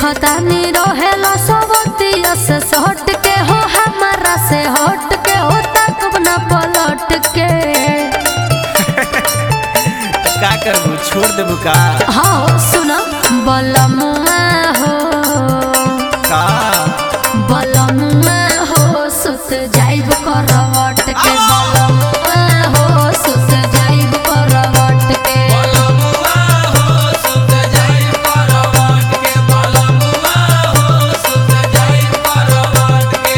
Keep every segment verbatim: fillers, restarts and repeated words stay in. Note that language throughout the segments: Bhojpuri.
देखतानी रहेला सबतिया से हट के हो हमारा से हट के हो तक न पलट के का करबू छोड़ देबू का? हाँ सुना बलमुआ हो का बलमुआ हो सुत जाइब करवट के बलमुआ हो सुत जाइब करवट के बलमुआ हो सुत जाइब करवट के बलमुआ हो सुत जाइब करवट के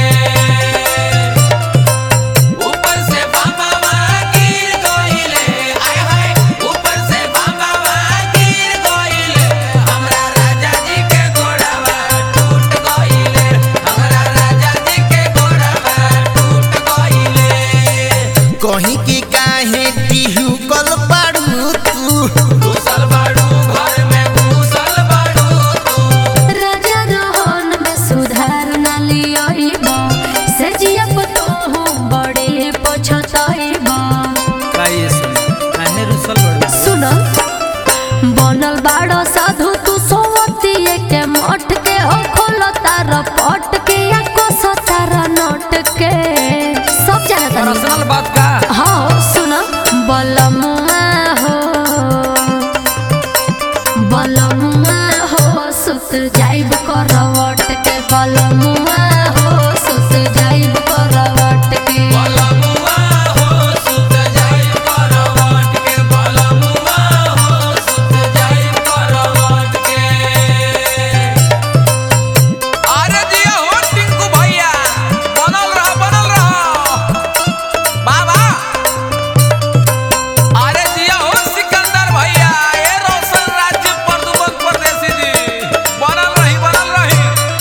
ऊपर से बाबा गिर गइले आय हाय ऊपर से बाबा गिर गइले हमरा राजा जी के गोड़वा टूट गइले हमरा राजा जी के गोड़वा टूट गइले कहीं की काहे टिहू कल बाड़ू तू घुसल बाड़ू घर में घुसल बाड़ू तू राजा रोहन में सुधार न लियाइबा से जियप तो हो बड़े पछताइबा काहे सुन काहे रुसल बाड़ू सुन बनल बाड़ो साधु तू सोवतिए के मठ के हो खोलो तार पट के या कोसो तार नट के सब जानता नहीं पर्सनल बात का हाँ सुन बलमुआ हो बलमुआ हो सुत जाइब करवट के बलमुआ हो सुत जाइब करवट के बलमुआ हो सुत जाइब करवट के बलमुआ हो सुत जाइब करवट के अरे जिया हो टिंकू भैया बनल रह बनल रह बाबा अरे जिया हो सिकंदर भैया ए रोशन राज्य प्रदुमन परदेसी जी बनल रही बनल रही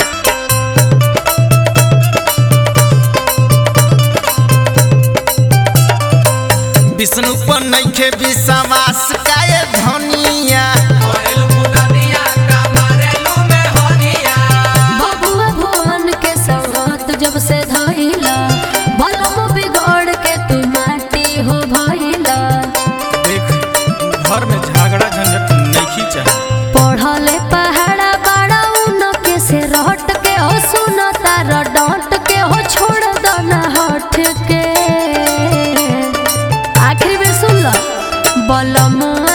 विष्णु पर नइखे विश्वास काए धनिया कोइल मुदनिया का मारेलू में हनिया बबुआ भुवन के संगत जब से धइला बलम बिगड़ के तू माटी हो भइला देख घर में झगड़ा झंझट नहीं चाहे पढ़ले पहाड़ा बाड़ा उन के से रट के हो सुन तार डांट के हो छोड़ दो ना हट के आखिरी बेर सुन लो बलमुआ